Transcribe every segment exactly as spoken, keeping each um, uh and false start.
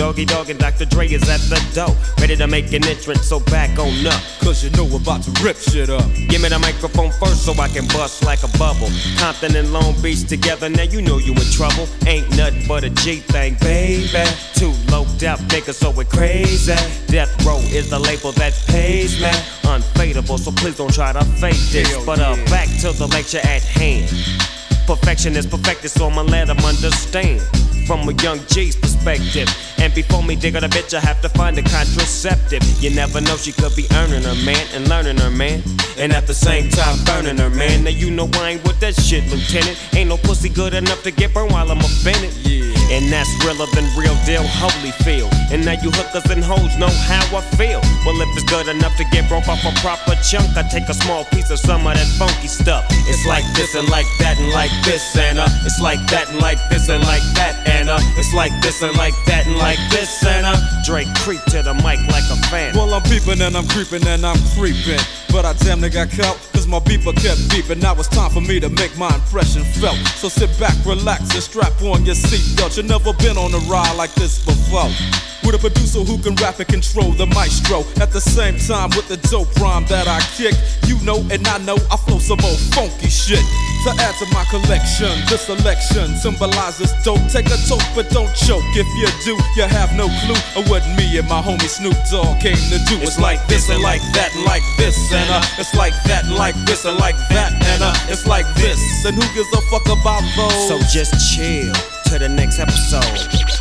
Doggy Dogg and Doctor Dre is at the door, ready to make an entrance, so back on up. Cause you know we're about to rip shit up. Give me the microphone first so I can bust like a bubble. Compton and Long Beach together, now you know you in trouble. Ain't nothing but a G thing, baby. Too loped out niggas, so it crazy. Death Row is the label that pays me. Unfadable, so please don't try to fake this. Hell but uh, yeah. back to the lecture at hand. Perfection is perfected, so I'ma let them understand from a young G's perspective. And before me dig on a bitch, I have to find a contraceptive. You never know, she could be earning her man and learning her man, and at the same time burning her man. Now you know I ain't with that shit, Lieutenant. Ain't no pussy good enough to get burned while I'm offended. Yeah. And that's realer than real deal Holyfield. And now you hookers and hoes know how I feel. Well, if it's good enough to get broke off a proper chunk, I take a small piece of some of that funky stuff. It's like this and like that and like this and uh, it's like that and like this and like that and uh, it's like this and like that and like this and uh, Drake creep to the mic like a fan. Well, I'm peeping and I'm creeping and I'm creeping, but I damn near got caught, cause my beeper kept beeping. Now it's time for me to make my impression felt. So sit back, relax, and strap on your seatbelt. You never been on a ride like this before, with a producer who can rap and control the maestro. At the same time with the dope rhyme that I kick, you know and I know I flow some old funky shit. To add to my collection, this selection symbolizes dope. Take a toke but don't choke. If you do, you have no clue of what me and my homie Snoop Dogg came to do. It's like this and like that and like this and uh, it's like that and like this and like that and uh, it's like this. And who gives a fuck about those? So just chill to the next episode.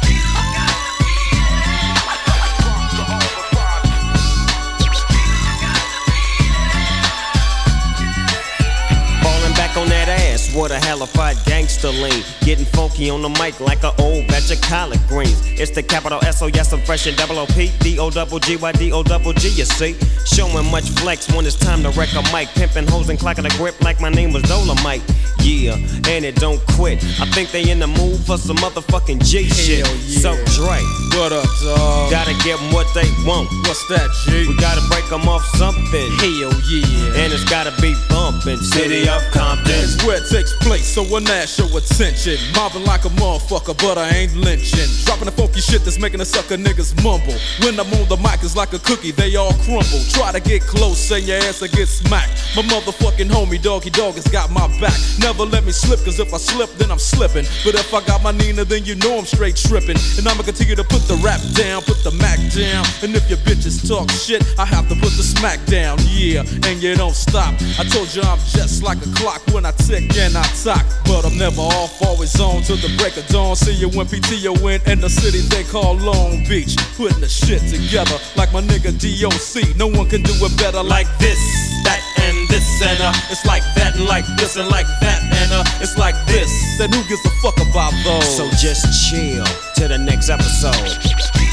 On that ass, what a halified gangster lean. Getting funky on the mic like an old batch of collard greens. It's the capital S O, yes, I'm fresh and double O P. D O double G Y D O double G, you see. Showing much flex when it's time to wreck a mic. Pimping hoes and clocking a grip like my name was Dolomite. Yeah, and it don't quit. I think they in the mood for some motherfucking G shit. Yeah. So Dre, what up, dawg? gotta give them what they want. What's that, G? We gotta break them off something. Hell yeah. And it's gotta be bumpin'. City of Compton. It's where it takes place, so when that show attention. Mobbing like a motherfucker, but I ain't lynching. Dropping the funky shit that's making the sucker niggas mumble. When I'm on the mic, it's like a cookie, they all crumble. Try to get close and your ass will get smacked. My motherfucking homie Doggy Dogg has got my back. Never let me slip, cause if I slip, then I'm slipping. But if I got my Nina, then you know I'm straight tripping. And I'ma continue to put the rap down, put the Mac down. And if your bitches talk shit, I have to put the smack down. Yeah, and you don't stop. I told you I'm just like a clock when I tick and I talk. But I'm never off, always on till the break of dawn. See you when P T O in in the city they call Long Beach. Putting the shit together like my nigga D O C. No one can do it better like this, that, and this. And uh, it's like that and like this and like that. And uh, it's like this. Then who gives a fuck about those? So just chill to the next episode.